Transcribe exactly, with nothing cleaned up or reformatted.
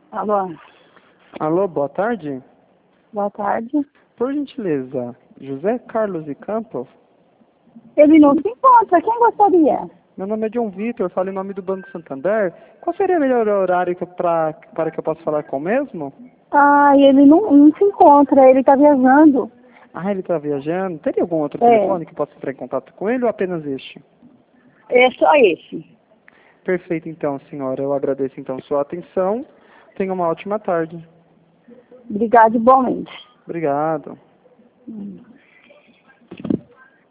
Alô, Alô, boa tarde. boa tarde. Por gentileza, José Carlos de Campos? Ele não se encontra, quem gostaria? Meu nome é John Vitor, falo em nome do Banco Santander. Qual seria o melhor horário que eu- pra, para que eu possa falar com o mesmo? Ah, ele não, não se encontra, ele está viajando. Ah, ele está viajando. Teria algum outro É, telefone que eu possa entrar em contato com ele ou apenas este? é só esse. Perfeito, então, senhora. Eu agradeço, então, sua atenção. Tenha uma ótima tarde. Obrigado igualmente. Obrigado. Hum.